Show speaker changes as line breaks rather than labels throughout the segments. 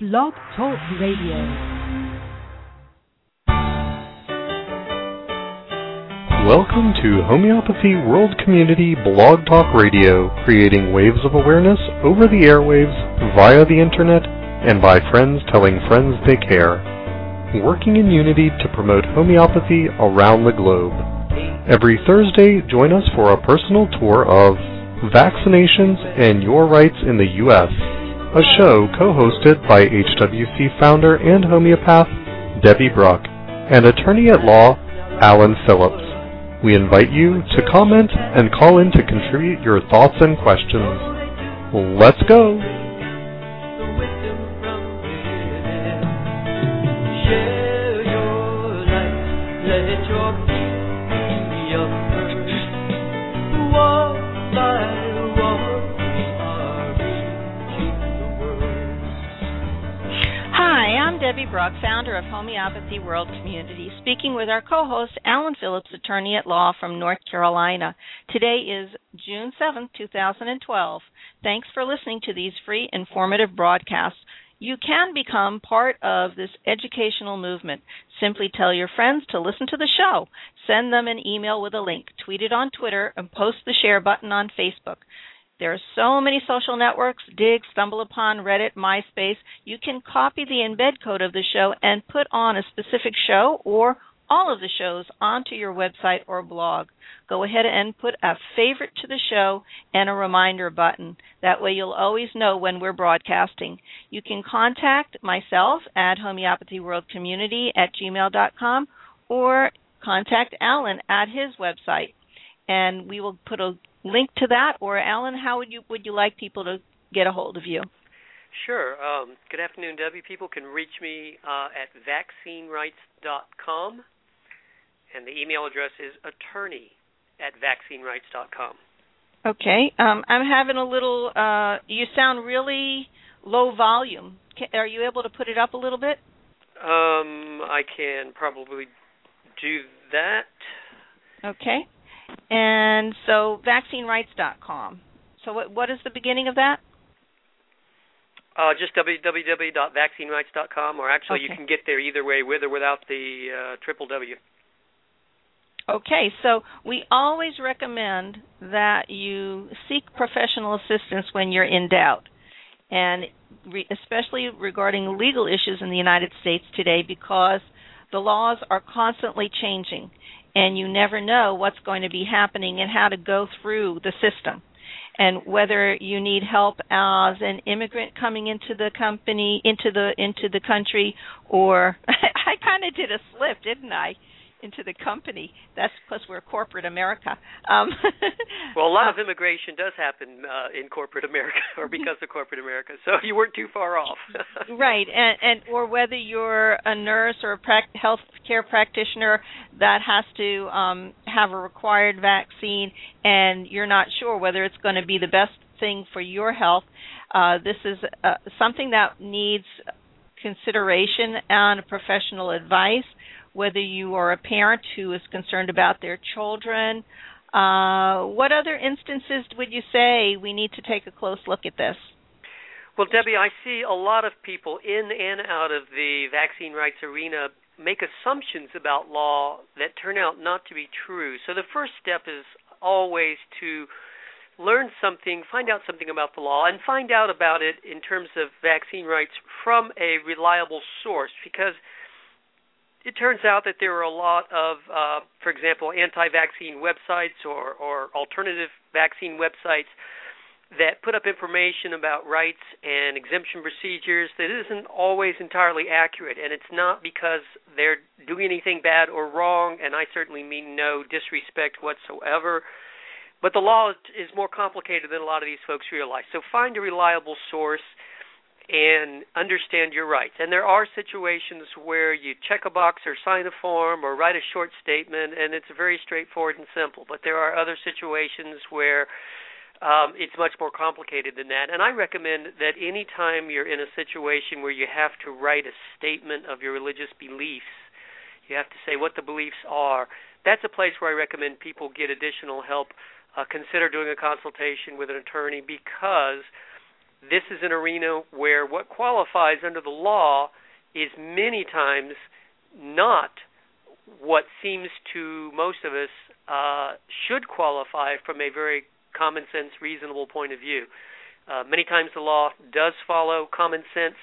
Blog Talk Radio.
Welcome to Homeopathy World Community Blog Talk Radio, creating waves of awareness over the airwaves, via the internet, and by friends telling friends they care. Working in unity to promote homeopathy around the globe. Every Thursday, join us for a personal tour of Vaccinations and Your Rights in the U.S., a show co-hosted by HWC founder and homeopath Debbie Bruck and attorney at law Alan Phillips. We invite you to comment and call in to contribute your thoughts and questions. Let's go!
Debbie Bruck, founder of Homeopathy World Community, speaking with our co-host, Alan Phillips, attorney at law from North Carolina. Today is June 7th, 2012. Thanks for listening to these free, informative broadcasts. You can become part of this educational movement. Simply tell your friends to listen to the show. Send them an email with a link. Tweet it on Twitter and post the share button on Facebook. There are so many social networks, Dig, StumbleUpon, Reddit, MySpace. You can copy the embed code of the show and put on a specific show or all of the shows onto your website or blog. Go ahead and put a favorite to the show and a reminder button. That way you'll always know when we're broadcasting. You can contact myself at homeopathyworldcommunity@gmail.com or contact Alan at his website. And we will put a link to that. Or Alan, how would you like people to get a hold of you?
Sure. Good afternoon, Debbie. People can reach me at vaccinerights.com, and the email address is attorney@vaccinerights.com.
Okay. I'm having a little. You sound really low volume. Are you able to put it up a little bit?
I can probably do that.
Okay. And so vaccinerights.com. So what is the beginning of that?
Just www.vaccinerights.com, or actually
okay.
You can get there either way, with or without the triple W.
Okay, so we always recommend that you seek professional assistance when you're in doubt, and especially regarding legal issues in the United States today, because the laws are constantly changing. And you never know what's going to be happening and how to go through the system. And whether you need help as an immigrant coming into the country, or I kind of did a slip, didn't I? Into the company. That's because we're corporate America.
Well, a lot of immigration does happen in corporate America, or because of corporate America. So you weren't too far off.
Right, and or whether you're a nurse or a health care practitioner that has to have a required vaccine, and you're not sure whether it's going to be the best thing for your health. This is something that needs consideration and professional advice. Whether you are a parent who is concerned about their children. What other instances would you say we need to take a close look at this?
Well, Debbie, I see a lot of people in and out of the vaccine rights arena make assumptions about law that turn out not to be true. So the first step is always to learn something, find out something about the law, and find out about it in terms of vaccine rights from a reliable source, because it turns out that there are a lot of, for example, anti-vaccine websites or alternative vaccine websites that put up information about rights and exemption procedures that isn't always entirely accurate. And it's not because they're doing anything bad or wrong, and I certainly mean no disrespect whatsoever. But the law is more complicated than a lot of these folks realize. So find a reliable source and understand your rights. And there are situations where you check a box or sign a form or write a short statement, and it's very straightforward and simple. But there are other situations where it's much more complicated than that. And I recommend that any time you're in a situation where you have to write a statement of your religious beliefs, you have to say what the beliefs are. That's a place where I recommend people get additional help. Consider doing a consultation with an attorney, because this is an arena where what qualifies under the law is many times not what seems to most of us should qualify from a very common sense, reasonable point of view. Many times the law does follow common sense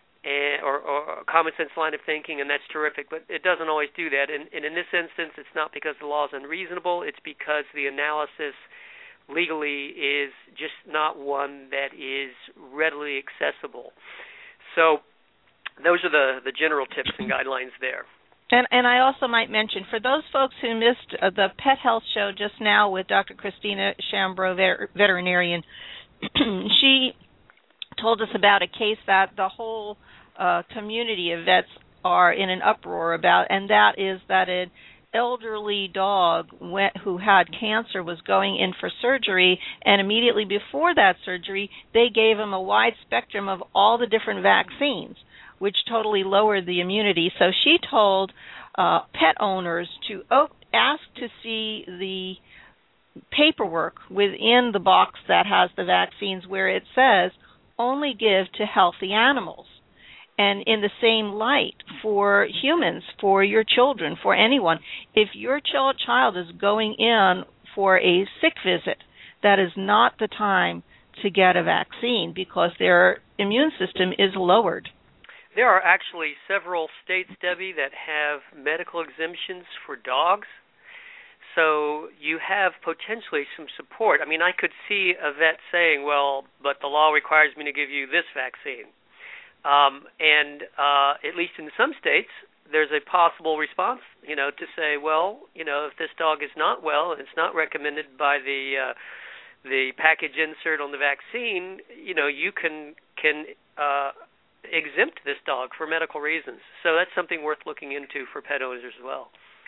or common sense line of thinking, and that's terrific, but it doesn't always do that. And in this instance, it's not because the law is unreasonable, it's because the analysis legally is just not one that is readily accessible. So those are the general tips and guidelines there.
And I also might mention, for those folks who missed the Pet Health Show just now with Dr. Christina Shambro, veterinarian, she told us about a case that the whole community of vets are in an uproar about, and that is that an elderly dog who had cancer was going in for surgery, and immediately before that surgery, they gave him a wide spectrum of all the different vaccines, which totally lowered the immunity. So she told pet owners to ask to see the paperwork within the box that has the vaccines where it says, only give to healthy animals. And in the same light, for humans, for your children, for anyone, if your child is going in for a sick visit, that is not the time to get a vaccine because their immune system is lowered.
There are actually several states, Debbie, that have medical exemptions for dogs. So you have potentially some support. I mean, I could see a vet saying, well, but the law requires me to give you this vaccine. And at least in some states, there's a possible response, to say, well, if this dog is not well and it's not recommended by the package insert on the vaccine, you can exempt this dog for medical reasons. So that's something worth looking into for pet owners as well.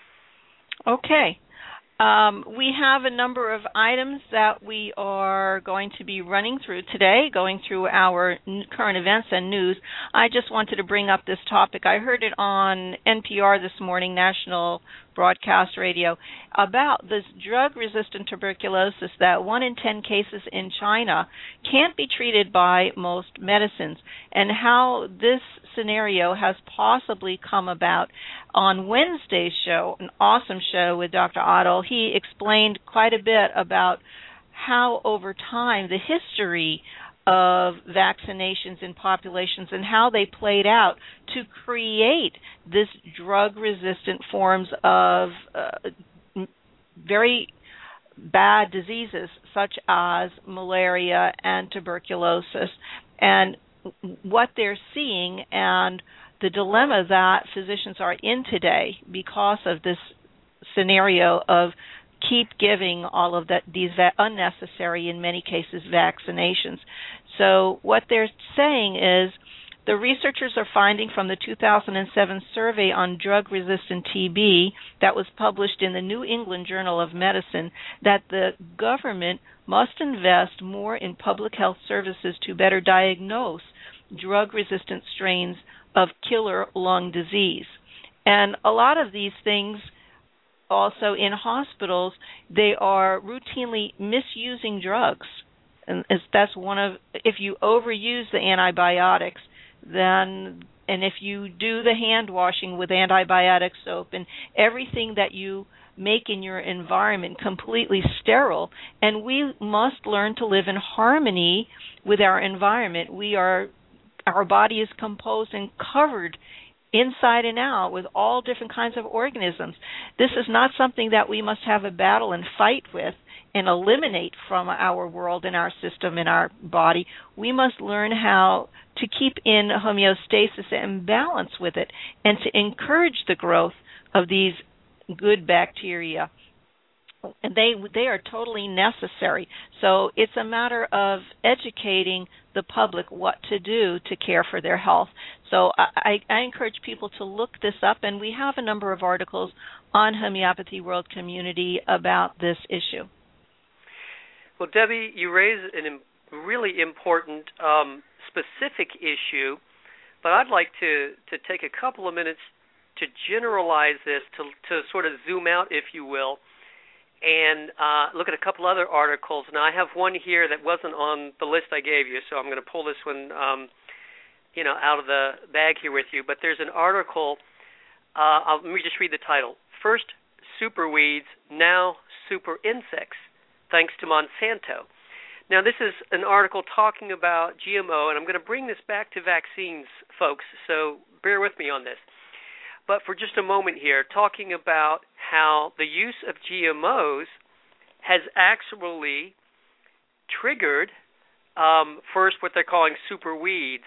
Okay. We have a number of items that we are going to be running through today, going through our current events and news. I just wanted to bring up this topic. I heard it on NPR this morning, National Broadcast Radio, about this drug-resistant tuberculosis that 1 in 10 cases in China can't be treated by most medicines, and how this scenario has possibly come about. On Wednesday's show, an awesome show with Dr. Otto, he explained quite a bit about how over time the history of vaccinations in populations and how they played out to create this drug-resistant forms of very bad diseases such as malaria and tuberculosis, and what they're seeing and the dilemma that physicians are in today because of this scenario of keep giving all of these unnecessary, in many cases, vaccinations. So what they're saying is the researchers are finding from the 2007 survey on drug-resistant TB that was published in the New England Journal of Medicine that the government must invest more in public health services to better diagnose drug-resistant strains of killer lung disease. And a lot of these things also in hospitals, they are routinely misusing drugs. And that's one of, if you overuse the antibiotics, then, and if you do the hand washing with antibiotic soap and everything that you make in your environment completely sterile, and we must learn to live in harmony with our environment. Our body is composed and covered inside and out with all different kinds of organisms. This is not something that we must have a battle and fight with and eliminate from our world and our system and our body. We must learn how to keep in homeostasis and balance with it and to encourage the growth of these good bacteria. And they are totally necessary. So it's a matter of educating the public what to do to care for their health. So I encourage people to look this up, and we have a number of articles on Homeopathy World Community about this issue.
Well, Debbie, you raise a really important specific issue, but I'd like to take a couple of minutes to generalize this, to sort of zoom out, if you will, and look at a couple other articles. Now, I have one here that wasn't on the list I gave you, so I'm going to pull this one, out of the bag here with you. But there's an article. Let me just read the title. First super weeds, now super insects, thanks to Monsanto. Now, this is an article talking about GMO, and I'm going to bring this back to vaccines, folks, so bear with me on this. But for just a moment here, talking about how the use of GMOs has actually triggered, first, what they're calling super weeds,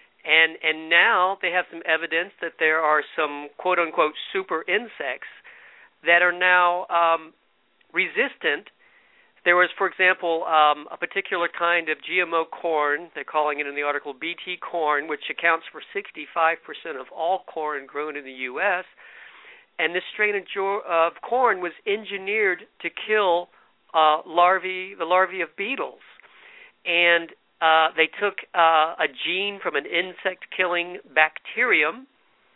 and now they have some evidence that there are some quote-unquote super insects that are now resistant. There was, for example, a particular kind of GMO corn, they're calling it in the article BT corn, which accounts for 65% of all corn grown in the U.S., and this strain of corn was engineered to kill the larvae of beetles. And they took a gene from an insect-killing bacterium,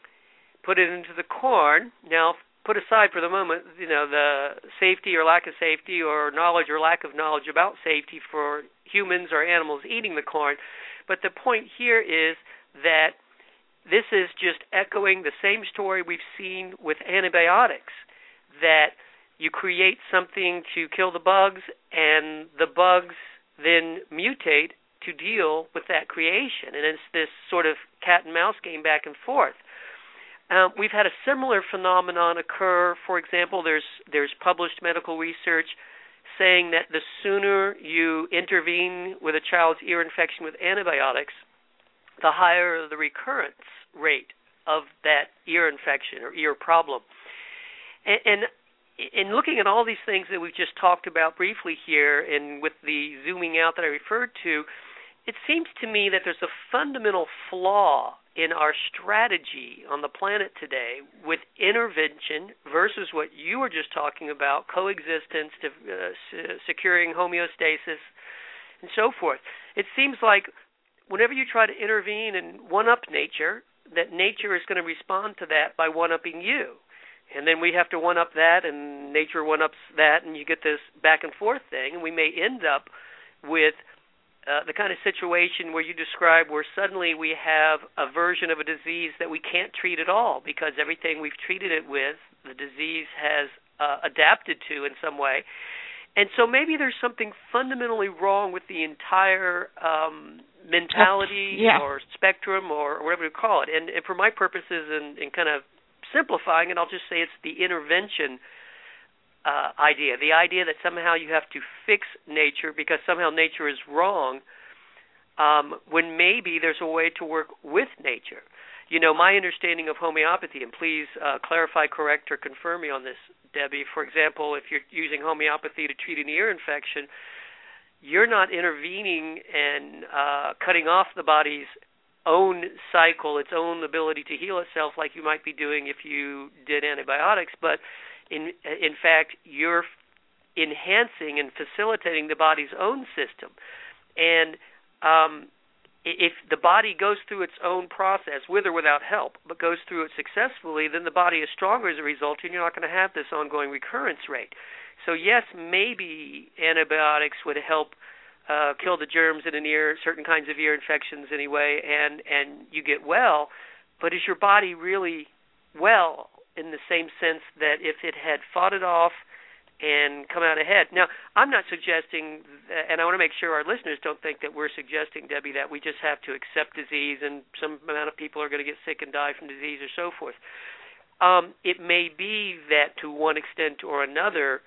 put it into the corn. Now, put aside for the moment, the safety or lack of safety or knowledge or lack of knowledge about safety for humans or animals eating the corn. But the point here is that this is just echoing the same story we've seen with antibiotics, that you create something to kill the bugs, and the bugs then mutate to deal with that creation. And it's this sort of cat and mouse game back and forth. We've had a similar phenomenon occur. For example, there's published medical research saying that the sooner you intervene with a child's ear infection with antibiotics, the higher the recurrence rate of that ear infection or ear problem. And in looking at all these things that we've just talked about briefly here, and with the zooming out that I referred to, it seems to me that there's a fundamental flaw in our strategy on the planet today with intervention versus what you were just talking about, coexistence, securing homeostasis, and so forth. It seems like whenever you try to intervene and one-up nature, that nature is going to respond to that by one-upping you. And then we have to one-up that, and nature one-ups that, and you get this back-and-forth thing, and we may end up with the kind of situation where you describe, where suddenly we have a version of a disease that we can't treat at all because everything we've treated it with, the disease has adapted to in some way. And so maybe there's something fundamentally wrong with the entire mentality or spectrum or whatever you call it. And for my purposes, in kind of simplifying it, I'll just say it's the intervention idea, the idea that somehow you have to fix nature because somehow nature is wrong, when maybe there's a way to work with nature. My understanding of homeopathy, and please clarify, correct, or confirm me on this, Debbie. For example, if you're using homeopathy to treat an ear infection, you're not intervening and cutting off the body's own cycle, its own ability to heal itself like you might be doing if you did antibiotics, but in fact, you're enhancing and facilitating the body's own system. And if the body goes through its own process, with or without help, but goes through it successfully, then the body is stronger as a result, and you're not going to have this ongoing recurrence rate. So yes, maybe antibiotics would help kill the germs in an ear, certain kinds of ear infections anyway, and you get well, but is your body really well in the same sense that if it had fought it off and come out ahead? Now, I'm not suggesting, and I want to make sure our listeners don't think that we're suggesting, Debbie, that we just have to accept disease and some amount of people are going to get sick and die from disease or so forth. It may be that to one extent or another,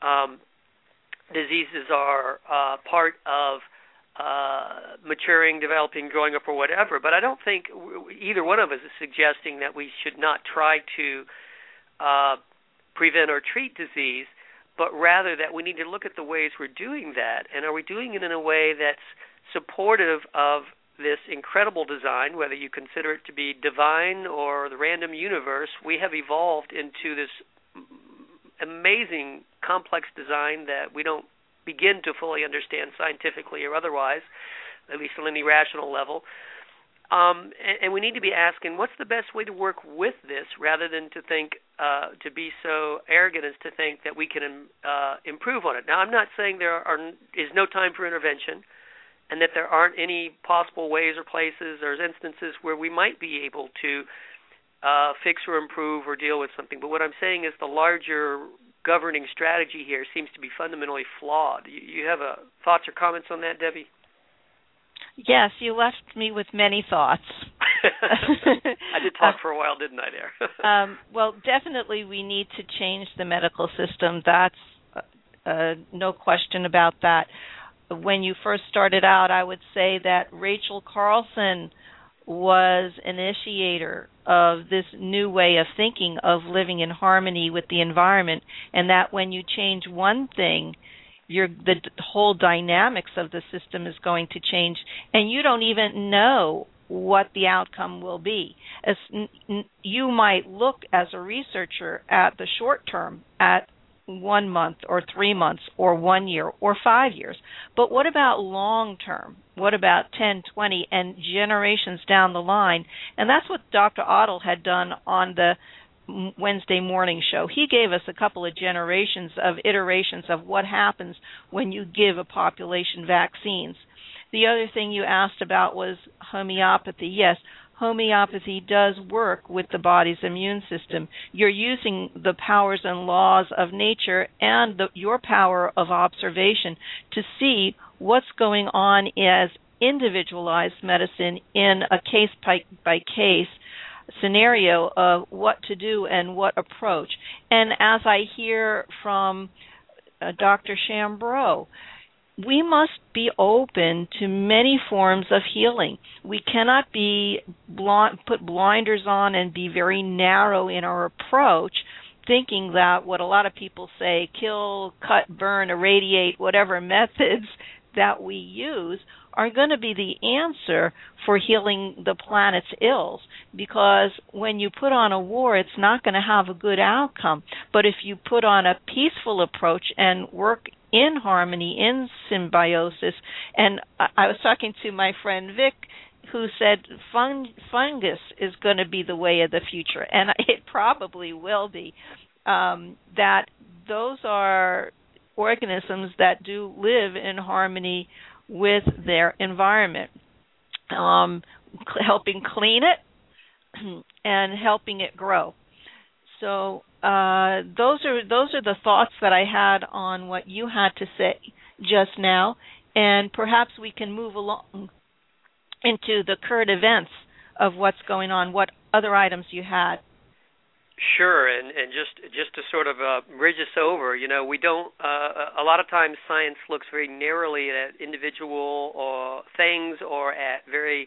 diseases are part of maturing, developing, growing up, or whatever. But I don't think either one of us is suggesting that we should not try to prevent or treat disease, but rather that we need to look at the ways we're doing that. And are we doing it in a way that's supportive of this incredible design, whether you consider it to be divine or the random universe? We have evolved into this amazing, complex design that we don't begin to fully understand scientifically or otherwise, at least on any rational level. And we need to be asking, what's the best way to work with this, rather than to think, to be so arrogant as to think that we can improve on it. Now, I'm not saying there is no time for intervention, and that there aren't any possible ways or places or instances where we might be able to fix or improve or deal with something. But what I'm saying is the larger governing strategy here seems to be fundamentally flawed. You have thoughts or comments on that, Debbie?
Yes, you left me with many thoughts.
I did talk for a while, didn't I, there?
Well, definitely we need to change the medical system. That's no question about that. When you first started out, I would say that Rachel Carlson was initiator of this new way of thinking of living in harmony with the environment, and that when you change one thing, the whole dynamics of the system is going to change, and you don't even know what the outcome will be. You might look as a researcher at the short term, at 1 month or 3 months or 1 year or 5 years. But what about long term? What about 10, 20, and generations down the line? And that's what Dr. Ottel had done on the Wednesday morning show. He gave us a couple of generations of iterations of what happens when you give a population vaccines. The other thing you asked about was homeopathy. Yes, homeopathy does work with the body's immune system. You're using the powers and laws of nature and your power of observation to see what's going on as individualized medicine in a case-by-case scenario of what to do and what approach. And as I hear from Dr. Chambreau, we must be open to many forms of healing. We cannot put blinders on and be very narrow in our approach, thinking that what a lot of people say, kill, cut, burn, irradiate, whatever methods that we use are going to be the answer for healing the planet's ills, because when you put on a war, it's not going to have a good outcome. But if you put on a peaceful approach and work in harmony, in symbiosis, and I was talking to my friend Vic, who said fungus is going to be the way of the future, and it probably will be, that those are organisms that do live in harmony with their environment, helping clean it and helping it grow. So those are the thoughts that I had on what you had to say just now, and perhaps we can move along into the current events of what's going on. What other items you had?
Sure, and just to sort of bridge us over, we don't. A lot of times, science looks very narrowly at individual or things, or at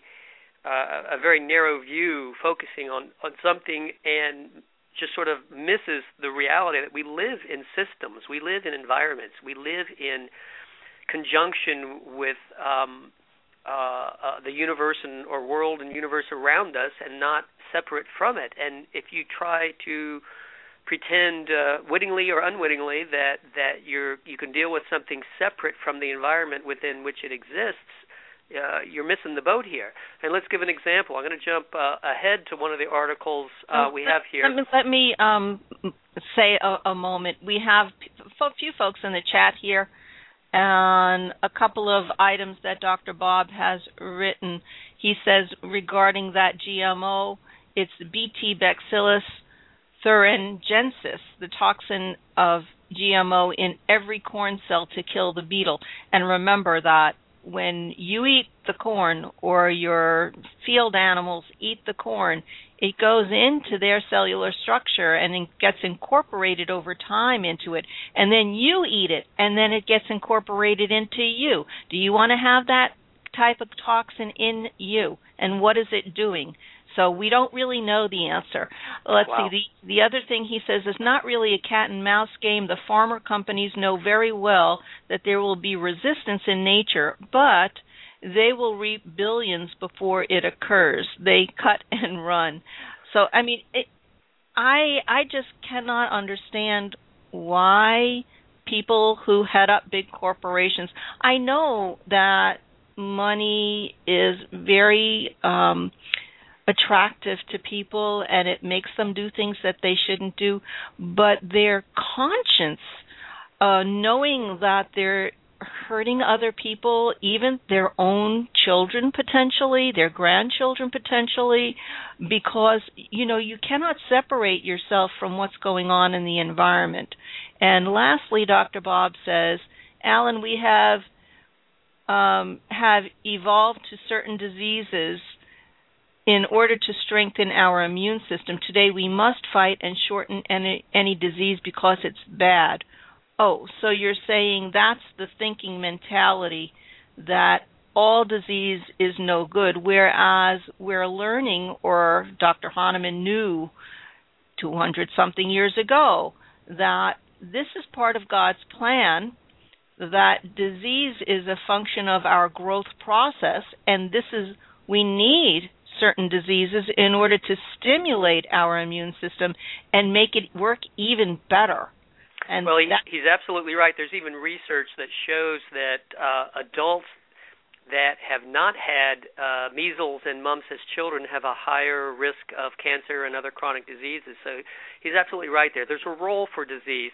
a very narrow view, focusing on something, and just sort of misses the reality that we live in systems, we live in environments, we live in conjunction with the universe or world and universe around us, and not separate from it. And if you try to pretend wittingly or unwittingly that you can deal with something separate from the environment within which it exists, you're missing the boat here. And let's give an example. I'm going to jump ahead to one of the articles we have here.
Let me say a moment. We have a few folks in the chat here, and a couple of items that Dr. Bob has written. He says regarding that GMO, it's Bt Bacillus thuringiensis, the toxin of GMO in every corn cell to kill the beetle. And remember that when you eat the corn, or your field animals eat the corn, it goes into their cellular structure and it gets incorporated over time into it. And then you eat it, and then it gets incorporated into you. Do you want to have that type of toxin in you? And what is it doing? So we don't really know the answer. Let's see. The other thing he says is not really a cat and mouse game. The pharma companies know very well that there will be resistance in nature, but they will reap billions before it occurs. They cut and run. So, I mean, I just cannot understand why people who head up big corporations, I know that money is very attractive to people, and it makes them do things that they shouldn't do, but their conscience, knowing that they're hurting other people, even their own children potentially, their grandchildren potentially, because, you cannot separate yourself from what's going on in the environment. And lastly, Dr. Bob says, Alan, we have evolved to certain diseases in order to strengthen our immune system. Today we must fight and shorten any disease because it's bad. Oh, so you're saying that's the thinking mentality, that all disease is no good, whereas we're learning, or Dr. Hahnemann knew 200-something years ago, that this is part of God's plan, that disease is a function of our growth process, and we need certain diseases in order to stimulate our immune system and make it work even better. And
well, he's absolutely right. There's even research that shows that adults that have not had measles and mumps as children have a higher risk of cancer and other chronic diseases. So he's absolutely right there. There's a role for disease.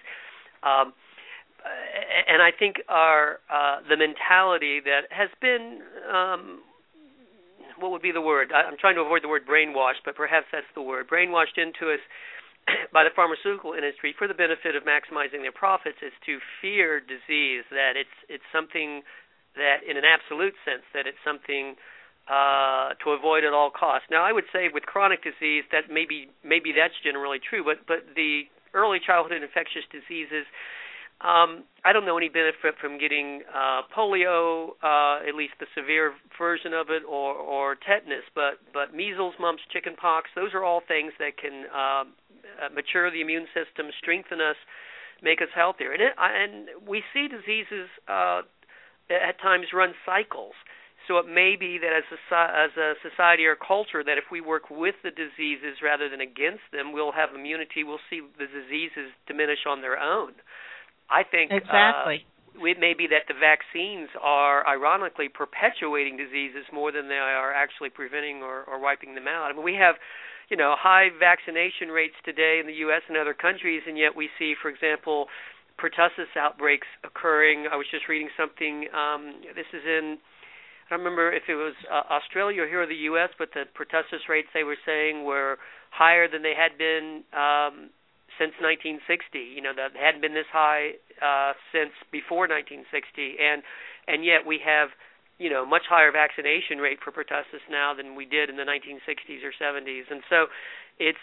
And I think the mentality that has been, what would be the word? I'm trying to avoid the word brainwashed, but perhaps that's the word. Brainwashed into us by the pharmaceutical industry for the benefit of maximizing their profits is to fear disease, that it's something that, in an absolute sense, that it's something to avoid at all costs. Now, I would say with chronic disease that maybe that's generally true, but the early childhood infectious diseases, I don't know any benefit from getting polio, at least the severe version of it, or tetanus, but measles, mumps, chickenpox, those are all things that can mature the immune system, strengthen us, make us healthier. And we see diseases at times run cycles. So it may be that as a society or culture that if we work with the diseases rather than against them, we'll have immunity. We'll see the diseases diminish on their own. I think
exactly.
It may be that the vaccines are ironically perpetuating diseases more than they are actually preventing or wiping them out. I mean, we have high vaccination rates today in the U.S. and other countries, and yet we see, for example, pertussis outbreaks occurring. I was just reading something. This is in, I don't remember if it was Australia or here or the U.S., but the pertussis rates they were saying were higher than they had been since 1960. That hadn't been this high since before 1960, and yet we have much higher vaccination rate for pertussis now than we did in the 1960s or 70s. And so it's,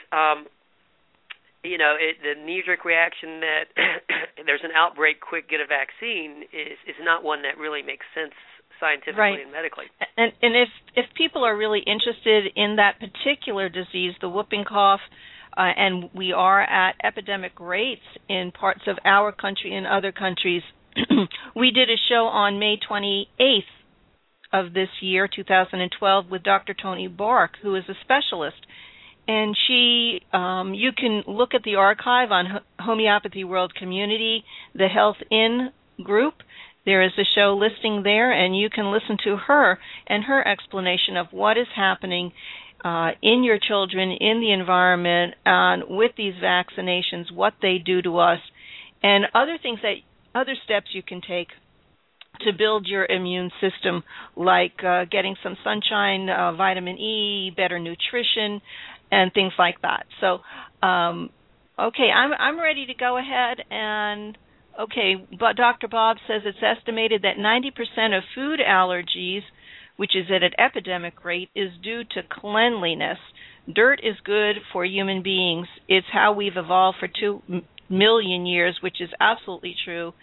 the knee-jerk reaction that there's an outbreak, quick, get a vaccine is not one that really makes sense scientifically
right.
and medically.
And if people are really interested in that particular disease, the whooping cough, and we are at epidemic rates in parts of our country and other countries, we did a show on May 28th of this year, 2012, with Dr. Toni Bark, who is a specialist. And she, you can look at the archive on Homeopathy World Community, the Health In group. There is a show listing there, and you can listen to her and her explanation of what is happening in your children, in the environment, and with these vaccinations, what they do to us, and other steps you can take to build your immune system, like getting some sunshine, vitamin E, better nutrition, and things like that. So, okay, I'm ready to go ahead and, but Dr. Bob says it's estimated that 90% of food allergies, which is at an epidemic rate, is due to cleanliness. Dirt is good for human beings. It's how we've evolved for 2 million years, which is absolutely true.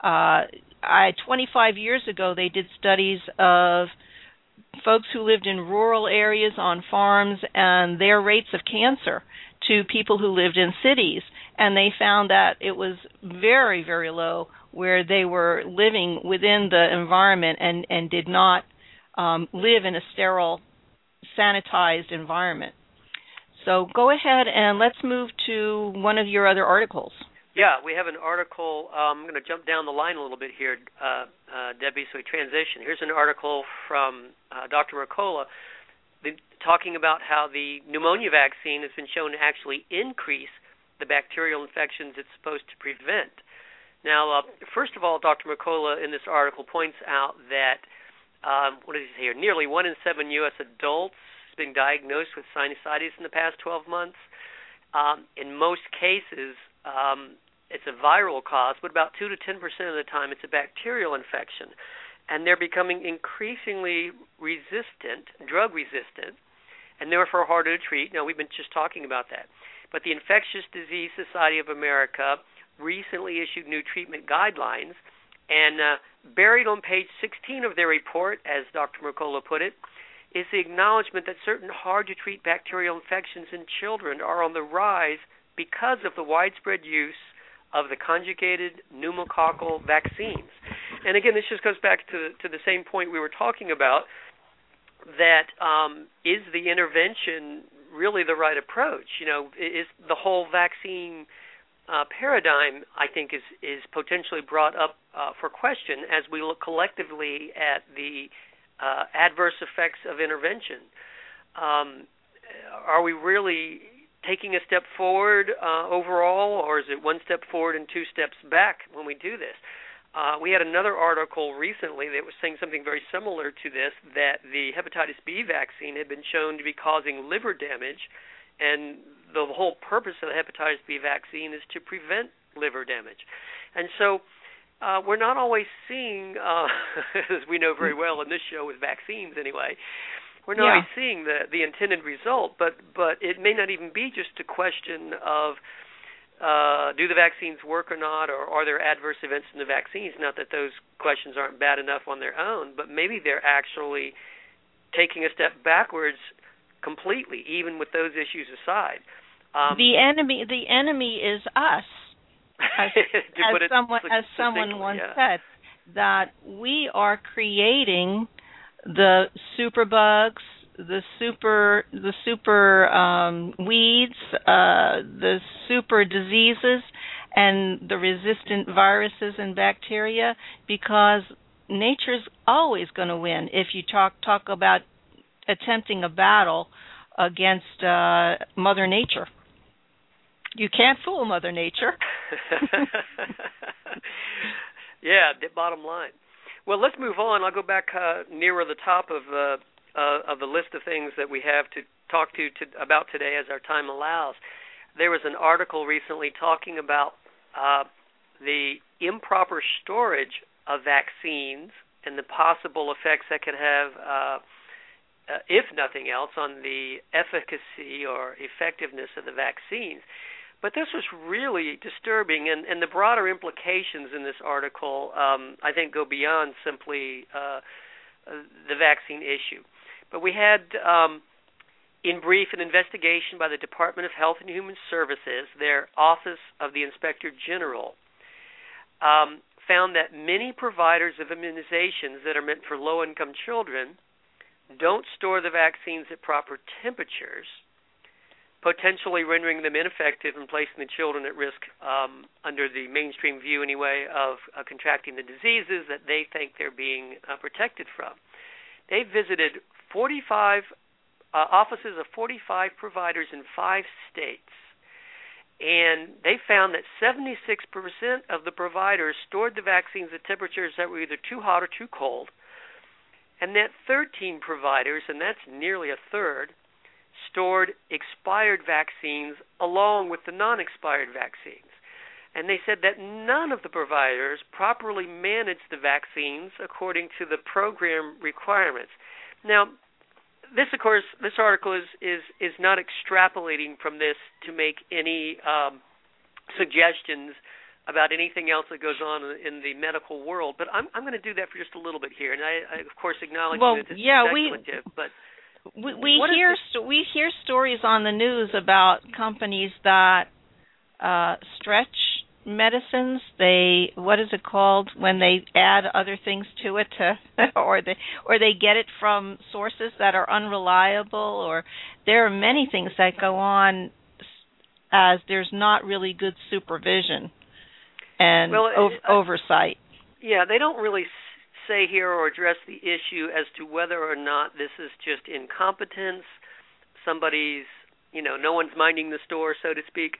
25 years ago, they did studies of folks who lived in rural areas on farms and their rates of cancer to people who lived in cities, and they found that it was very, very low where they were living within the environment and did not live in a sterile, sanitized environment. So go ahead and let's move to one of your other articles.
Yeah, we have an article. I'm going to jump down the line a little bit here, Debbie, so we transition. Here's an article from Dr. Mercola talking about how the pneumonia vaccine has been shown to actually increase the bacterial infections it's supposed to prevent. Now, first of all, Dr. Mercola in this article points out that, what does he say here, nearly 1 in 7 U.S. adults has been diagnosed with sinusitis in the past 12 months. In most cases, it's a viral cause, but about 2 to 10% of the time it's a bacterial infection. And they're becoming increasingly resistant, drug resistant, and therefore harder to treat. Now, we've been just talking about that. But the Infectious Disease Society of America recently issued new treatment guidelines, and buried on page 16 of their report, as Dr. Mercola put it, is the acknowledgement that certain hard-to-treat bacterial infections in children are on the rise because of the widespread use of the conjugated pneumococcal vaccines. And again, this just goes back to the same point we were talking about, that is the intervention really the right approach? Is the whole vaccine paradigm, I think, is potentially brought up for question as we look collectively at the adverse effects of intervention. Are we really taking a step forward overall, or is it one step forward and 2 steps back when we do this? We had another article recently that was saying something very similar to this, that the hepatitis B vaccine had been shown to be causing liver damage, and the whole purpose of the hepatitis B vaccine is to prevent liver damage. And so we're not always seeing, as we know very well in this show with vaccines anyway, we're not always seeing the intended result, but it may not even be just a question of do the vaccines work or not, or are there adverse events in the vaccines? Not that those questions aren't bad enough on their own, but maybe they're actually taking a step backwards completely, even with those issues aside.
The enemy is us, as someone once said, that we are creating the superbugs, the super weeds, the super diseases, and the resistant viruses and bacteria, because nature's always going to win if you talk about attempting a battle against Mother Nature. You can't fool Mother Nature.
Yeah, the bottom line. Well, let's move on. I'll go back nearer the top of the list of things that we have to talk about today as our time allows. There was an article recently talking about the improper storage of vaccines and the possible effects that could have, if nothing else, on the efficacy or effectiveness of the vaccines. But this was really disturbing, and the broader implications in this article, I think, go beyond simply the vaccine issue. But we had, in brief, an investigation by the Department of Health and Human Services, their Office of the Inspector General, found that many providers of immunizations that are meant for low-income children don't store the vaccines at proper temperatures, potentially rendering them ineffective and placing the children at risk, under the mainstream view anyway, of contracting the diseases that they think they're being protected from. They visited 45 offices of 45 providers in 5 states, and they found that 76% of the providers stored the vaccines at temperatures that were either too hot or too cold, and that 13 providers, and that's nearly a third, stored expired vaccines along with the non-expired vaccines. And they said that none of the providers properly managed the vaccines according to the program requirements. Now, this, of course, this article is not extrapolating from this to make any suggestions about anything else that goes on in the medical world, but I'm going to do that for just a little bit here. And I of course, acknowledge that this is speculative, but
we hear stories on the news about companies that stretch medicines. What is it called when they add other things to it, or they get it from sources that are unreliable, or there are many things that go on as there's not really good supervision. and oversight.
Yeah, they don't really say here or address the issue as to whether or not this is just incompetence, somebody's, no one's minding the store, so to speak,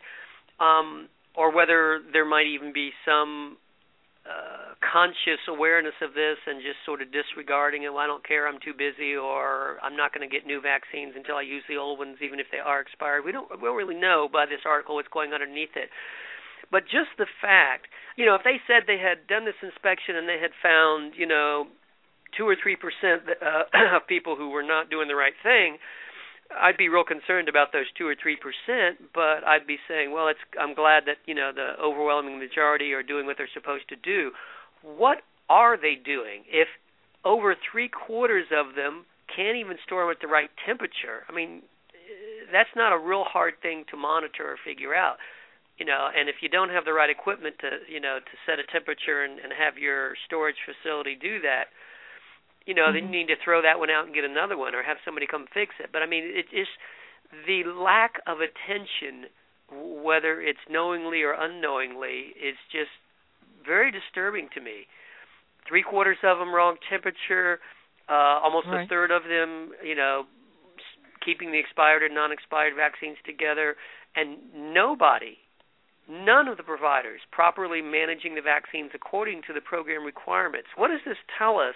or whether there might even be some conscious awareness of this and just sort of disregarding it. Well, I don't care, I'm too busy, or I'm not going to get new vaccines until I use the old ones, even if they are expired. We don't really know by this article what's going underneath it. But just the fact, if they said they had done this inspection and they had found, 2 or 3% of people who were not doing the right thing, I'd be real concerned about those 2 or 3%, but I'd be saying, well, I'm glad that, the overwhelming majority are doing what they're supposed to do. What are they doing if over 3/4 of them can't even store them at the right temperature? I mean, that's not a real hard thing to monitor or figure out. And if you don't have the right equipment to set a temperature and have your storage facility do that, then you need to throw that one out and get another one or have somebody come fix it. But, I mean, it's just the lack of attention, whether it's knowingly or unknowingly, is just very disturbing to me. 3/4 of them wrong temperature, almost a third of them, keeping the expired and non-expired vaccines together, and none of the providers properly managing the vaccines according to the program requirements. What does this tell us?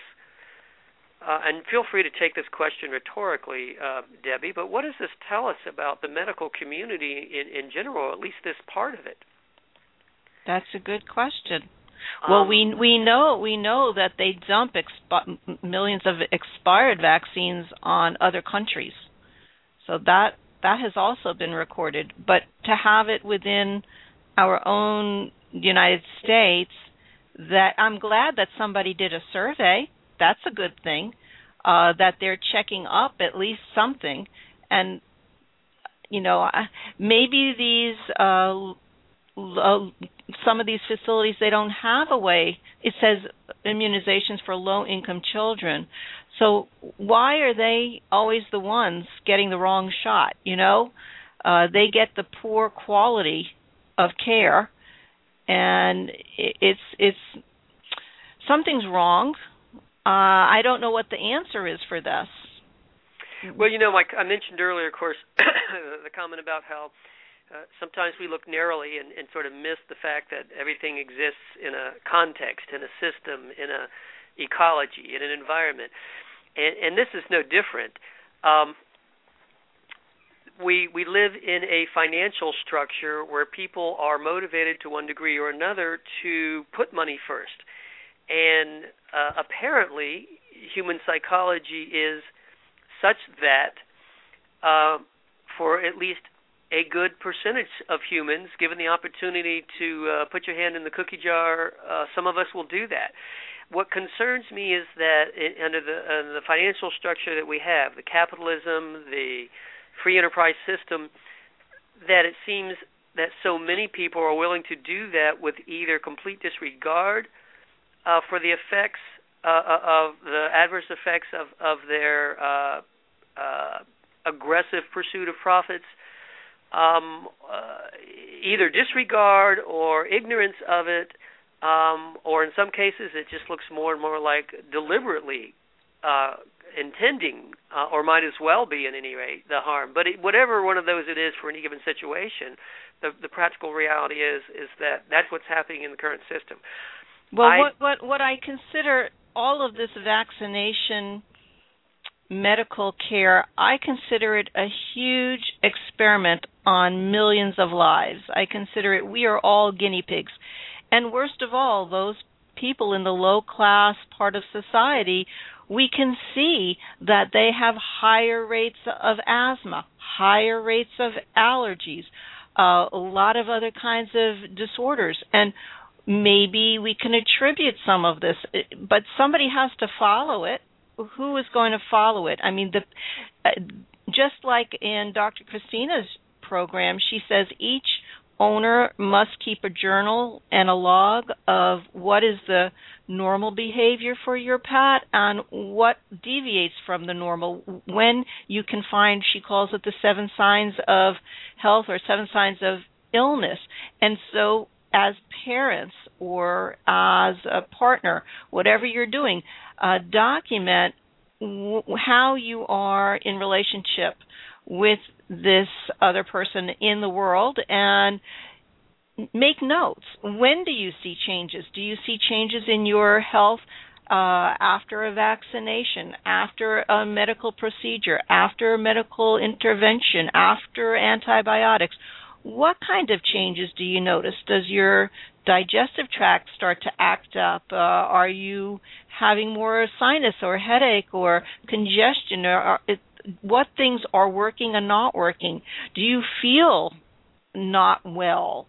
And feel free to take this question rhetorically, Debbie, but what does this tell us about the medical community in general, at least this part of it?
That's a good question. Well, we know that they dump millions of expired vaccines on other countries, so that has also been recorded. But to have it within our own United States, that I'm glad that somebody did a survey. That's a good thing, that they're checking up at least something. And, maybe these some of these facilities, they don't have a way. It says immunizations for low-income children. So why are they always the ones getting the wrong shot, They get the poor quality of care, and it's something's wrong. I don't know what the answer is for this.
Well, I mentioned earlier, of course, the comment about how sometimes we look narrowly and sort of miss the fact that everything exists in a context, in a system, in a ecology, in an environment. And this is no different. We live in a financial structure where people are motivated to one degree or another to put money first. And apparently, human psychology is such that for at least a good percentage of humans, given the opportunity to put your hand in the cookie jar, some of us will do that. What concerns me is that under the financial structure that we have, the capitalism, the free enterprise system, that it seems that so many people are willing to do that with either complete disregard for the effects of the adverse effects of their aggressive pursuit of profits, either disregard or ignorance of it, or in some cases it just looks more and more like deliberately intending, or might as well be at any rate, the harm. But whatever one of those it is for any given situation, the practical reality is that that's what's happening in the current system.
Well, what I consider all of this vaccination medical care, I consider it a huge experiment on millions of lives. I consider it, we are all guinea pigs. And worst of all, those people in the low-class part of society, we can see that they have higher rates of asthma, higher rates of allergies, a lot of other kinds of disorders. And maybe we can attribute some of this, but somebody has to follow it. Who is going to follow it? I mean, just like in Dr. Christina's program, she says each owner must keep a journal and a log of what is the normal behavior for your pet and what deviates from the normal. When you can find, she calls it the 7 signs of health or 7 signs of illness. And so as parents or as a partner, whatever you're doing, document how you are in relationship with this other person in the world, and make notes. When do you see changes? Do you see changes in your health after a vaccination, after a medical procedure, after a medical intervention, after antibiotics? What kind of changes do you notice? Does your digestive tract start to act up? Are you having more sinus or headache or congestion? What things are working and not working? Do you feel not well?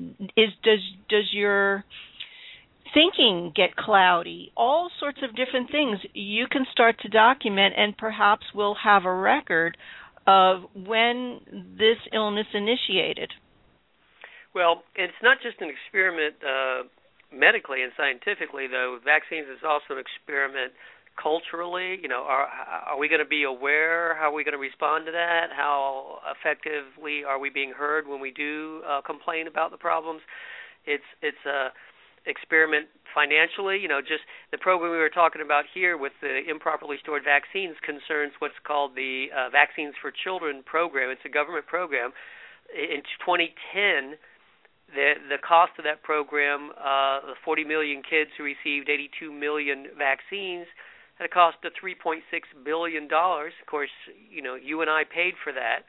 Does your thinking get cloudy? All sorts of different things you can start to document, and perhaps we'll have a record of when this illness initiated.
Well, it's not just an experiment medically and scientifically, though. Vaccines is also an experiment culturally. Are we going to be aware? How are we going to respond to that? How effectively are we being heard when we do complain about the problems? It's a experiment financially. Just the program we were talking about here with the improperly stored vaccines concerns what's called the Vaccines for Children program. It's a government program. In 2010, the cost of that program, the 40 million kids who received 82 million vaccines, had a cost of $3.6 billion. Of course, you and I paid for that.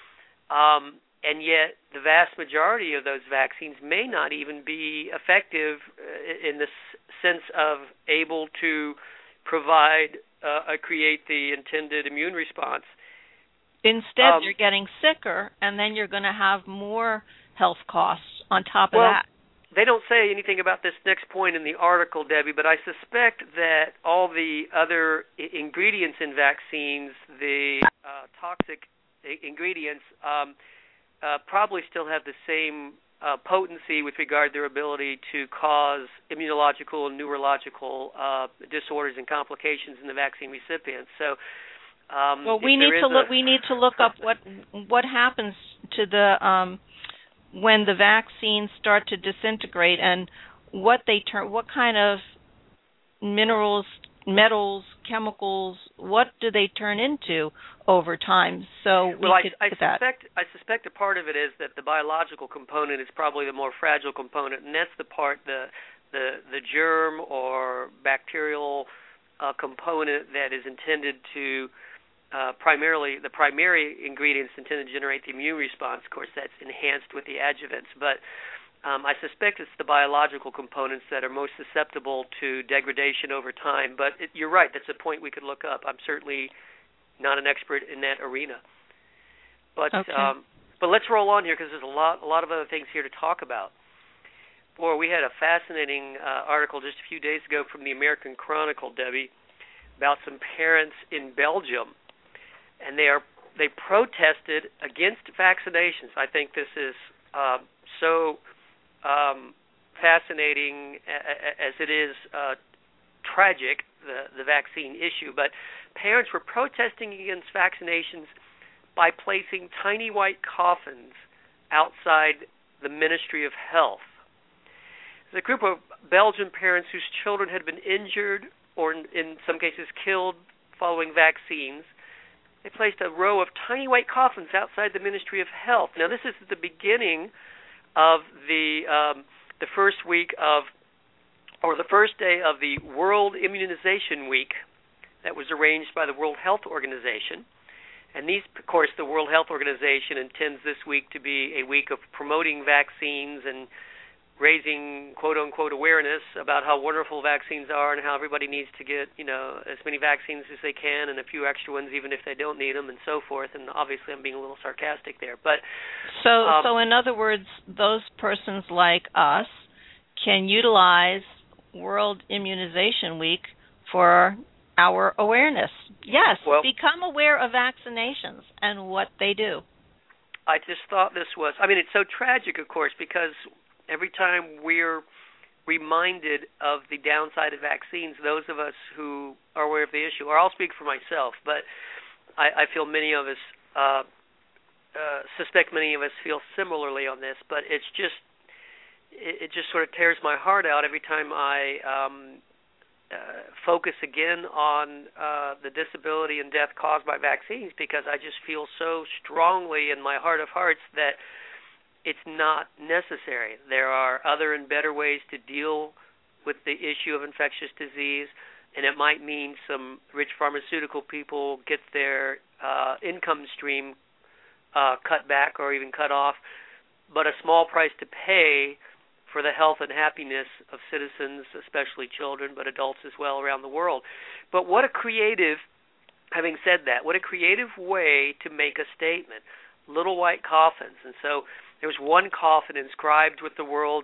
And yet the vast majority of those vaccines may not even be effective in the sense of able to provide create the intended immune response.
Instead, you're getting sicker, and then you're going to have more health costs on top of that.
They don't say anything about this next point in the article, Debbie, but I suspect that all the other ingredients in vaccines, the toxic ingredients, probably still have the same potency with regard to their ability to cause immunological and neurological disorders and complications in the vaccine recipients. So,
we need to look up what happens to the when the vaccines start to disintegrate, and what kind of minerals, metals, chemicals, what do they turn into over time? So
I suspect a part of it is that the biological component is probably the more fragile component, and that's the part, the germ or bacterial component that is intended to primarily, the primary ingredients intended to generate the immune response. Of course, that's enhanced with the adjuvants, but I suspect it's the biological components that are most susceptible to degradation over time. But you're right; that's a point we could look up. I'm certainly not an expert in that arena. But but let's roll on here, because there's a lot of other things here to talk about. Boy, we had a fascinating article just a few days ago from the American Chronicle, Debbie, about some parents in Belgium, and they protested against vaccinations. I think this is so fascinating as it is tragic, the vaccine issue. But parents were protesting against vaccinations by placing tiny white coffins outside the Ministry of Health. There's a group of Belgian parents whose children had been injured or in some cases killed following vaccines. They placed a row of tiny white coffins outside the Ministry of Health. Now, this is the beginning of the first week of, or the first day of the World Immunization Week that was arranged by the World Health Organization. And these, of course, the World Health Organization intends this week to be a week of promoting vaccines and raising quote-unquote awareness about how wonderful vaccines are and how everybody needs to get, as many vaccines as they can and a few extra ones even if they don't need them and so forth. And obviously I'm being a little sarcastic there. But
So in other words, those persons like us can utilize World Immunization Week for our awareness. Yes, become aware of vaccinations and what they do.
I just thought this was, it's so tragic, of course, because every time we're reminded of the downside of vaccines, those of us who are aware of the issue, or I'll speak for myself, but I feel many of us, suspect many of us feel similarly on this, but it's just it just sort of tears my heart out every time I focus again on the disability and death caused by vaccines, because I just feel so strongly in my heart of hearts that it's not necessary. There are other and better ways to deal with the issue of infectious disease, and it might mean some rich pharmaceutical people get their income stream cut back or even cut off, but a small price to pay for the health and happiness of citizens, especially children, but adults as well around the world. But what a creative, having said that, what a creative way to make a statement. Little white coffins. And so there's one coffin inscribed with the words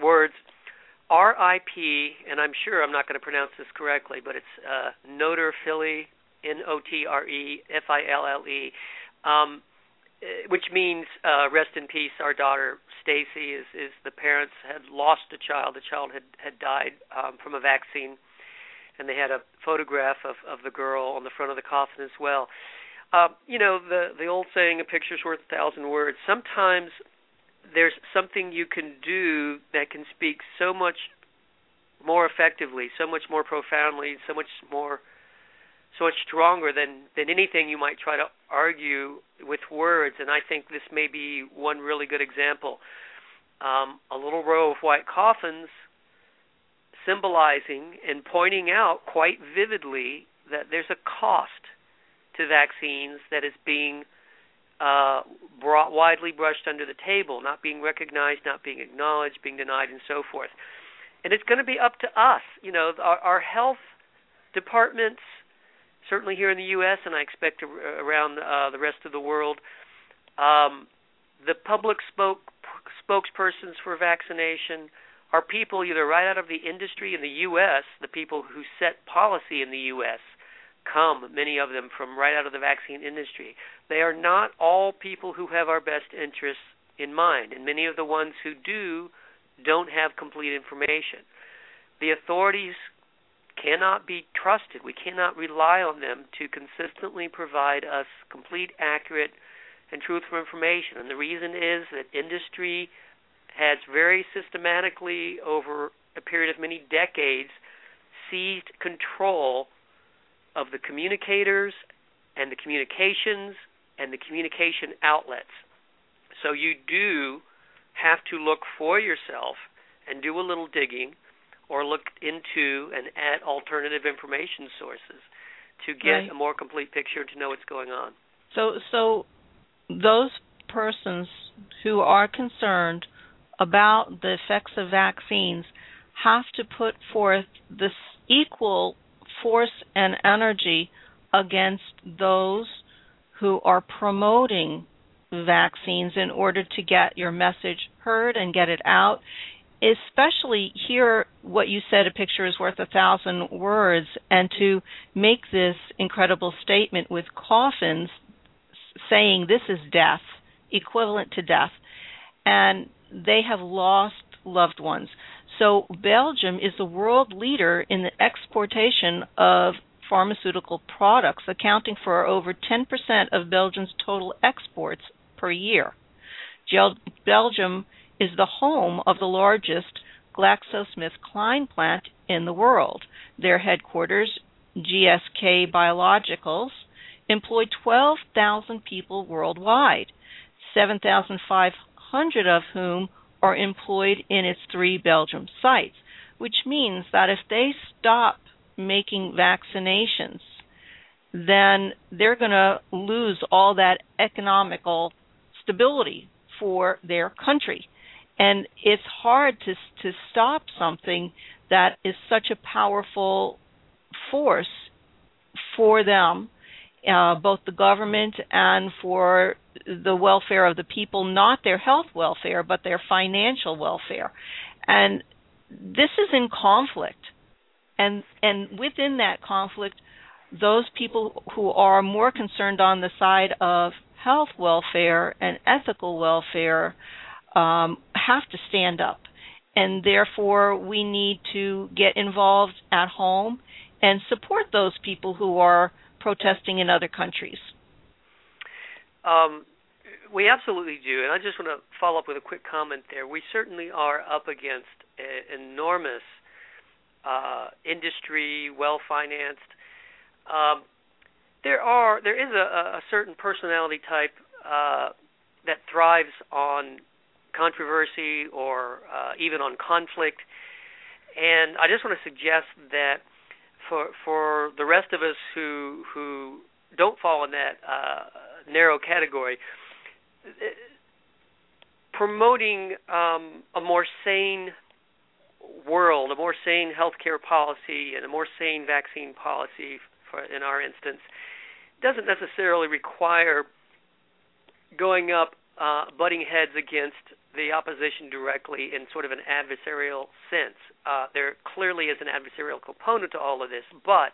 R.I.P., and I'm sure I'm not going to pronounce this correctly, but it's Notre Fille, Notrefille, which means rest in peace. Our daughter Stacy is the parents had lost a child. The child had died from a vaccine, and they had a photograph of the girl on the front of the coffin as well. The old saying, a picture's worth 1,000 words. Sometimes there's something you can do that can speak so much more effectively, so much more profoundly, so much stronger than anything you might try to argue with words. And I think this may be one really good example. A little row of white coffins symbolizing and pointing out quite vividly that there's a cost to vaccines that is being widely brushed under the table, not being recognized, not being acknowledged, being denied, and so forth. And it's going to be up to us. Our health departments, certainly here in the U.S., and I expect around the rest of the world, the public spokespersons for vaccination are people either right out of the industry in the U.S., the people who set policy in the U.S., many of them from right out of the vaccine industry. They are not all people who have our best interests in mind, and many of the ones who don't have complete information. The authorities cannot be trusted. We cannot rely on them to consistently provide us complete, accurate, and truthful information. And the reason is that industry has very systematically, over a period of many decades, seized control of the communicators and the communications and the communication outlets. So you do have to look for yourself and do a little digging, or look into and add alternative information sources to get a more complete picture, to know what's going on.
So those persons who are concerned about the effects of vaccines have to put forth this equal force and energy against those who are promoting vaccines in order to get your message heard and get it out. Especially here, what you said, a picture is worth 1,000 words, and to make this incredible statement with coffins saying this is death, equivalent to death, and they have lost loved ones. So Belgium is the world leader in the exportation of pharmaceutical products, accounting for over 10% of Belgium's total exports per year. Belgium is the home of the largest GlaxoSmithKline plant in the world. Their headquarters, GSK Biologicals, employ 12,000 people worldwide, 7,500 of whom are employed in its 3 Belgium sites, which means that if they stop making vaccinations, then they're going to lose all that economical stability for their country. And it's hard to stop something that is such a powerful force for them, both the government and for the welfare of the people, not their health welfare, but their financial welfare. And this is in conflict. And within that conflict, those people who are more concerned on the side of health welfare and ethical welfare have to stand up. And therefore, we need to get involved at home and support those people who are protesting in other countries.
We absolutely do, and I just want to follow up with a quick comment there. We certainly are up against an enormous industry, well-financed. There is a certain personality type that thrives on controversy or even on conflict, and I just want to suggest that for the rest of us who don't fall in that narrow category, promoting a more sane world, a more sane healthcare policy, and a more sane vaccine policy, in our instance, doesn't necessarily require going up, butting heads against the opposition directly in sort of an adversarial sense. There clearly is an adversarial component to all of this, but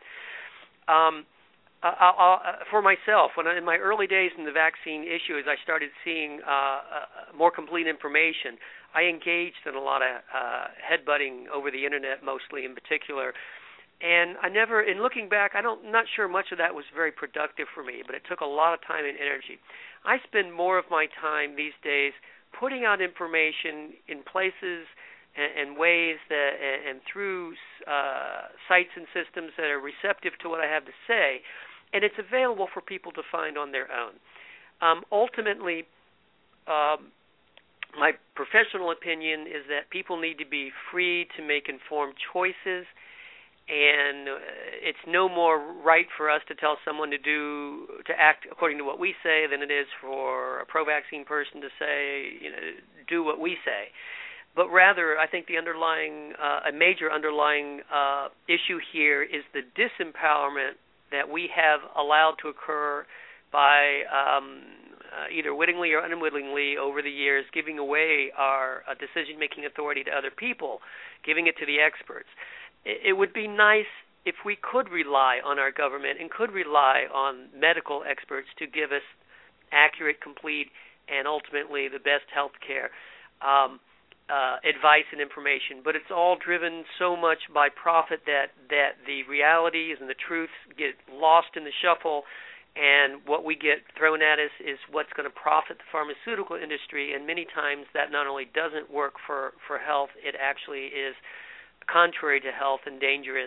for myself, in my early days in the vaccine issue, as I started seeing more complete information, I engaged in a lot of headbutting over the internet, mostly in particular. And in looking back, I'm not sure much of that was very productive for me, but it took a lot of time and energy. I spend more of my time these days putting out information in places and ways that, and through sites and systems that are receptive to what I have to say, and it's available for people to find on their own. Ultimately, my professional opinion is that people need to be free to make informed choices, and it's no more right for us to tell someone to act according to what we say than it is for a pro-vaccine person to say, do what we say. But rather, I think a major underlying issue here is the disempowerment that we have allowed to occur by either wittingly or unwittingly over the years, giving away our decision-making authority to other people, giving it to the experts. It would be nice if we could rely on our government and could rely on medical experts to give us accurate, complete, and ultimately the best health care advice and information. But it's all driven so much by profit that the realities and the truths get lost in the shuffle, and what we get thrown at us is what's going to profit the pharmaceutical industry, and many times that not only doesn't work for health, it actually is contrary to health and dangerous.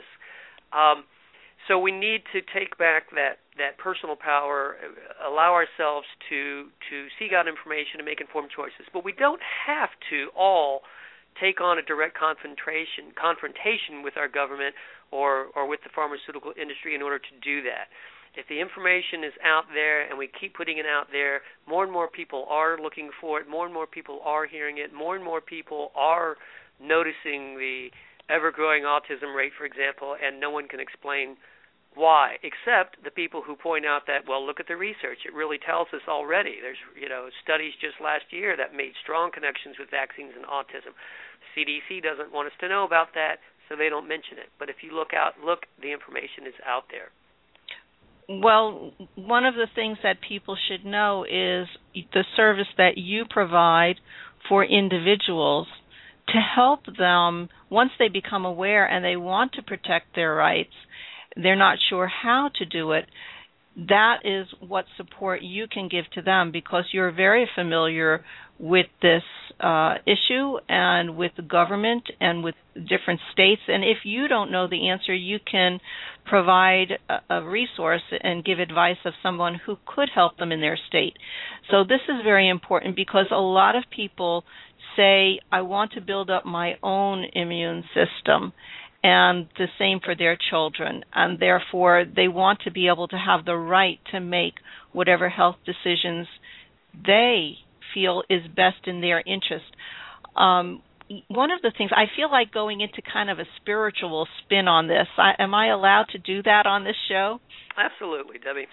So we need to take back that personal power, allow ourselves to seek out information and make informed choices. But we don't have to all take on a direct confrontation with our government or with the pharmaceutical industry in order to do that. If the information is out there and we keep putting it out there, more and more people are looking for it, more and more people are hearing it, more and more people are noticing the ever-growing autism rate, for example, and no one can explain why, except the people who point out that, well, look at the research. It really tells us already. There's, studies just last year that made strong connections with vaccines and autism. The CDC doesn't want us to know about that, so they don't mention it. But if you look, the information is out there.
Well, one of the things that people should know is the service that you provide for individuals to help them once they become aware and they want to protect their rights. They're not sure how to do it. That is what support you can give to them, because you're very familiar with this issue and with the government and with different states. And if you don't know the answer, you can provide a resource and give advice of someone who could help them in their state. So this is very important, because a lot of people say, I want to build up my own immune system, and the same for their children, and therefore they want to be able to have the right to make whatever health decisions they feel is best in their interest. One of the things, I feel like going into kind of a spiritual spin on this. Am I allowed to do that on this show?
Absolutely, Debbie.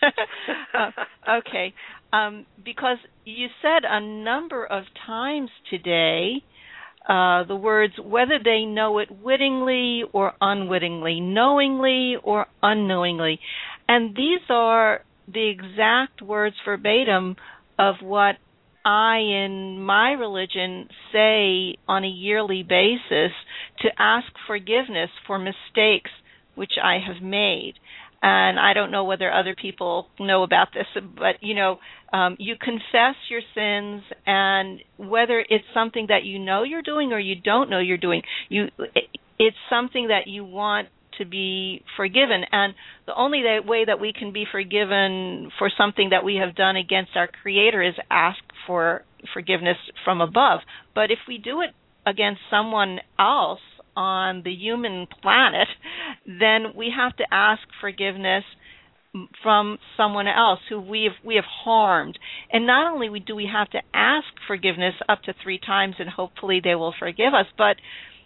Okay. Because you said a number of times today the words, whether they know it wittingly or unwittingly, knowingly or unknowingly. And these are the exact words verbatim of what I, in my religion, say on a yearly basis, to ask forgiveness for mistakes which I have made. and I don't know whether other people know about this, but you confess your sins, and whether it's something that you know you're doing or you don't know you're doing, it's something that you want to be forgiven. And the only way that we can be forgiven for something that we have done against our Creator is ask for forgiveness from above. But if we do it against someone else on the human planet, then we have to ask forgiveness from someone else who we have harmed. And not only do we have to ask forgiveness up to 3 times and hopefully they will forgive us, but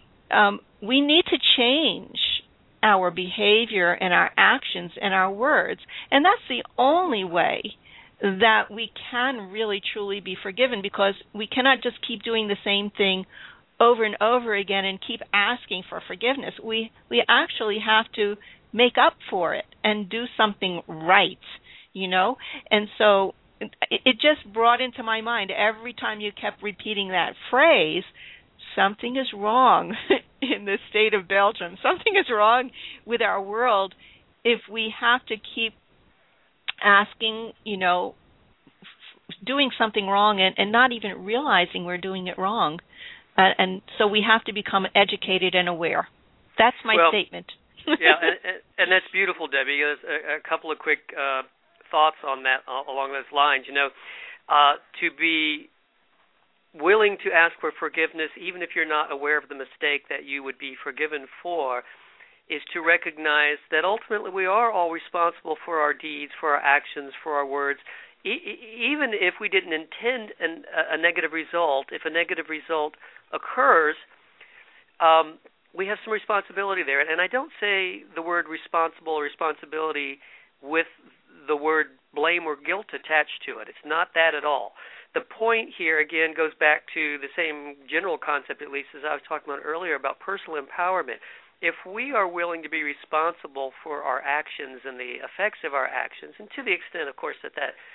we need to change our behavior and our actions and our words. And that's the only way that we can really truly be forgiven, because we cannot just keep doing the same thing over and over again and keep asking for forgiveness. We actually have to make up for it and do something right, And so it just brought into my mind, every time you kept repeating that phrase, something is wrong in the state of Belgium. Something is wrong with our world if we have to keep asking, doing something wrong and not even realizing we're doing it wrong. And so we have to become educated and aware. That's my statement.
Yeah, and that's beautiful, Debbie. A couple of quick thoughts on that along those lines. To be willing to ask for forgiveness, even if you're not aware of the mistake that you would be forgiven for, is to recognize that ultimately we are all responsible for our deeds, for our actions, for our words. Even if we didn't intend a negative result, if a negative result occurs, we have some responsibility there. And I don't say the word responsible or responsibility with the word blame or guilt attached to it. It's not that at all. The point here, again, goes back to the same general concept, at least, as I was talking about earlier, about personal empowerment. If we are willing to be responsible for our actions and the effects of our actions, and to the extent, of course, that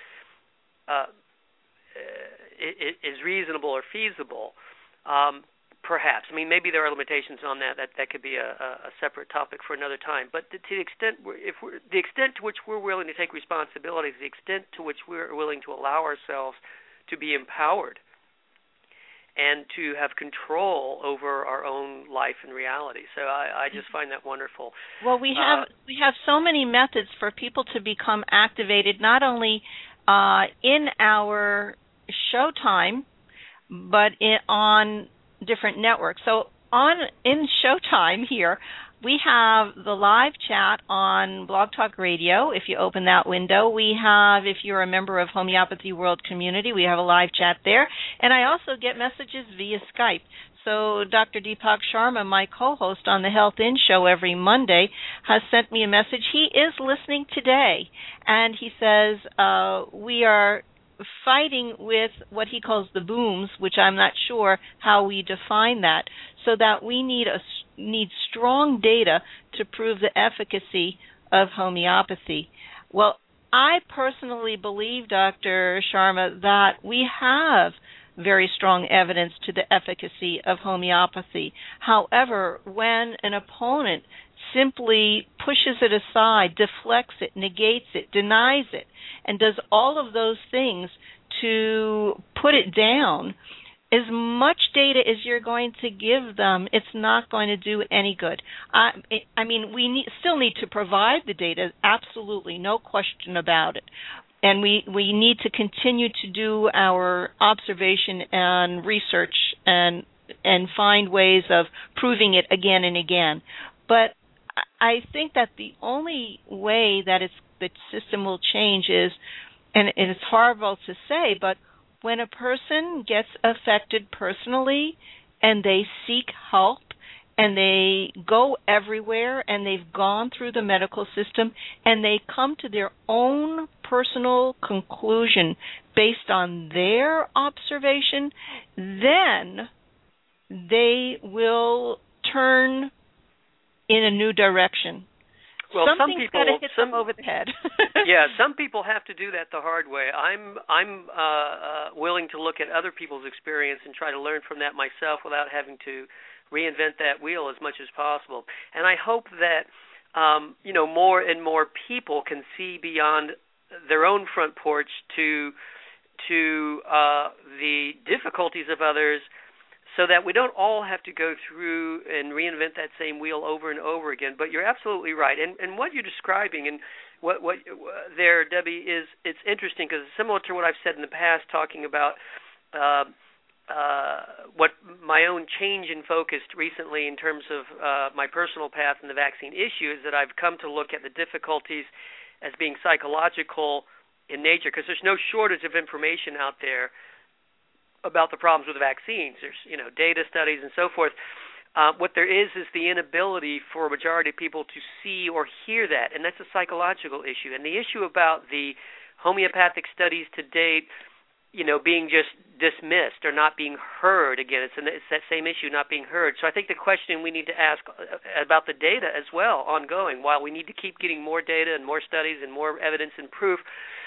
is reasonable or feasible, perhaps. I mean, maybe there are limitations on that. That could be a separate topic for another time. But to the extent, the extent to which we're willing to take responsibility, the extent to which we're willing to allow ourselves to be empowered and to have control over our own life and reality. So I just find that wonderful.
Well, we have so many methods for people to become activated, not only in our Showtime, but on different networks. So in Showtime here, we have the live chat on Blog Talk Radio. If you open that window, we have, if you're a member of Homeopathy World Community, we have a live chat there. And I also get messages via Skype. So Dr. Deepak Sharma, my co-host on the Health In Show every Monday, has sent me a message. He is listening today, and he says we are fighting with what he calls the booms, which I'm not sure how we define that, so that we need strong data to prove the efficacy of homeopathy. Well, I personally believe, Dr. Sharma, that we have very strong evidence to the efficacy of homeopathy. However, when an opponent simply pushes it aside, deflects it, negates it, denies it, and does all of those things to put it down, as much data as you're going to give them, it's not going to do any good. I mean, we still need to provide the data, absolutely, no question about it. And we need to continue to do our observation and research and find ways of proving it again and again. But I think that the only way that the system will change is, and it's horrible to say, but when a person gets affected personally and they seek help and they go everywhere and they've gone through the medical system and they come to their own personal conclusion based on their observation, then they will turn in a new direction.
Well,
something's got to hit them over the head.
Yeah, some people have to do that the hard way. I'm willing to look at other people's experience and try to learn from that myself without having to reinvent that wheel as much as possible. And I hope that more and more people can see beyond their own front porch to the difficulties of others, so that we don't all have to go through and reinvent that same wheel over and over again. But you're absolutely right, and what you're describing and what there, Debbie, is it's interesting because it's similar to what I've said in the past, talking about what my own change in focus recently in terms of my personal path and the vaccine issue is that I've come to look at the difficulties as being psychological in nature, because there's no shortage of information out there about the problems with the vaccines. There's data studies and so forth. What there is the inability for a majority of people to see or hear that, and that's a psychological issue. And the issue about the homeopathic studies to date, being just dismissed or not being heard, again, it's that same issue, not being heard. So I think the question we need to ask about the data as well, ongoing, while we need to keep getting more data and more studies and more evidence and proof,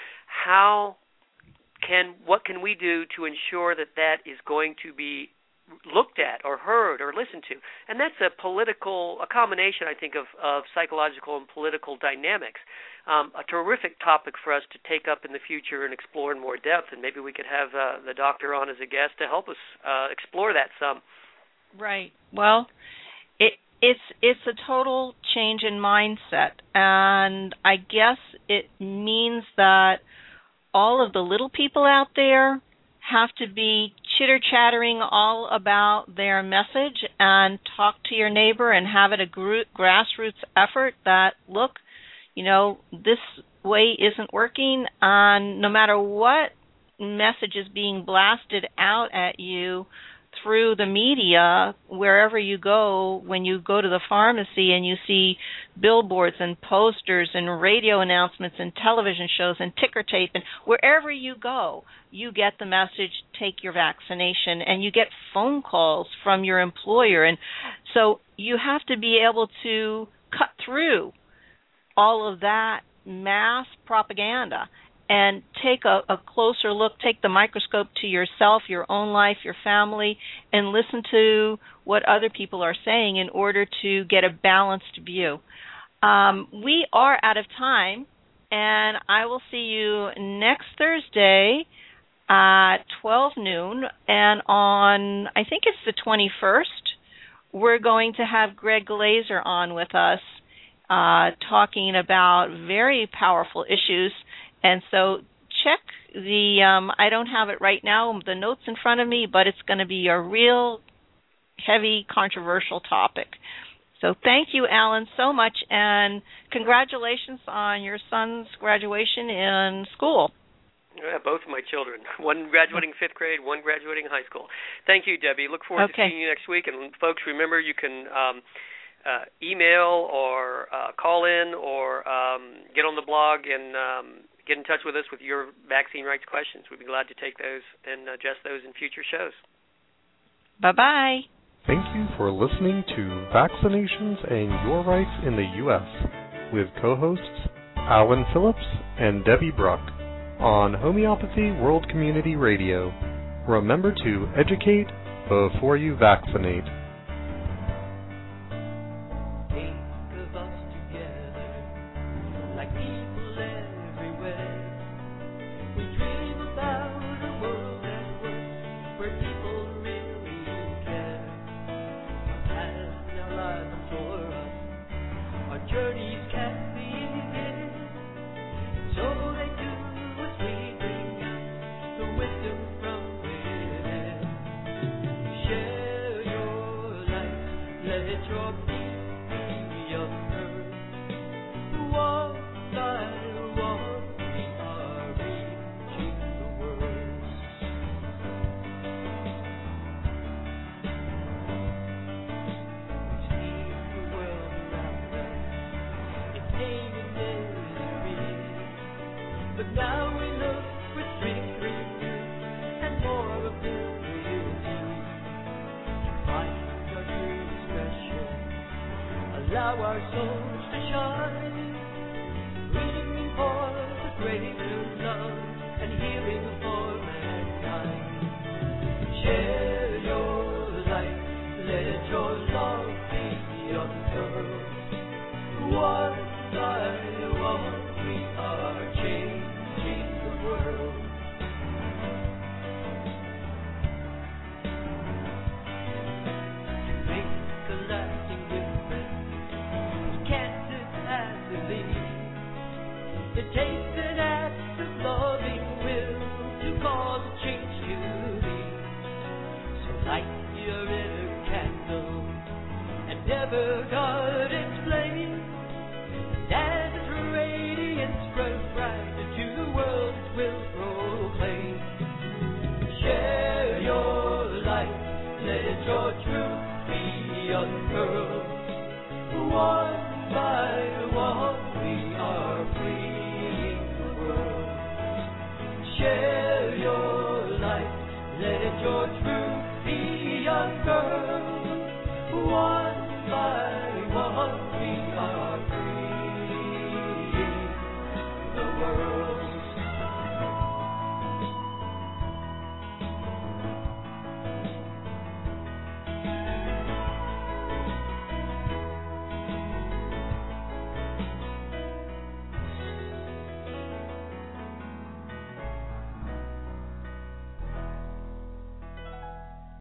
what can we do to ensure that is going to be looked at or heard or listened to? And that's a combination, I think, of psychological and political dynamics. A terrific topic for us to take up in the future and explore in more depth, and maybe we could have the doctor on as a guest to help us explore that some.
Right. Well, it's a total change in mindset, and I guess it means that all of the little people out there have to be chitter-chattering all about their message and talk to your neighbor and have it a grassroots effort that, look, this way isn't working, and no matter what message is being blasted out at you through the media, wherever you go, when you go to the pharmacy and you see billboards and posters and radio announcements and television shows and ticker tape, and wherever you go, you get the message, take your vaccination, and you get phone calls from your employer. And so you have to be able to cut through all of that mass propaganda and take a closer look, take the microscope to yourself, your own life, your family, and listen to what other people are saying in order to get a balanced view. We are out of time, and I will see you next Thursday at 12 noon, and on, I think it's the 21st, we're going to have Greg Glazer on with us talking about very powerful issues. And so check I don't have it right now, the notes in front of me, but it's going to be a real heavy, controversial topic. So thank you, Alan, so much, and congratulations on your son's graduation in school.
Yeah, both of my children, one graduating 5th grade, one graduating high school. Thank you, Debbie. Look forward to seeing you next week. And folks, remember, you can email or call in or get on the blog and get in touch with us with your vaccine rights questions. We'd be glad to take those and address those in future shows.
Bye-bye.
Thank you for listening to Vaccinations and Your Rights in the U.S. with co-hosts Alan Phillips and Debbie Bruck on Homeopathy World Community Radio. Remember to educate before you vaccinate.
Allow our souls to shine, reaching for the greater love and healing for mankind. Share your light, let your love be on earth. Light your inner candle and never guard its flame. And as its radiance grows brighter to the world it will proclaim. Share your light, let your truth be unfurled. One by one we are freeing the world. Share your light, let your truth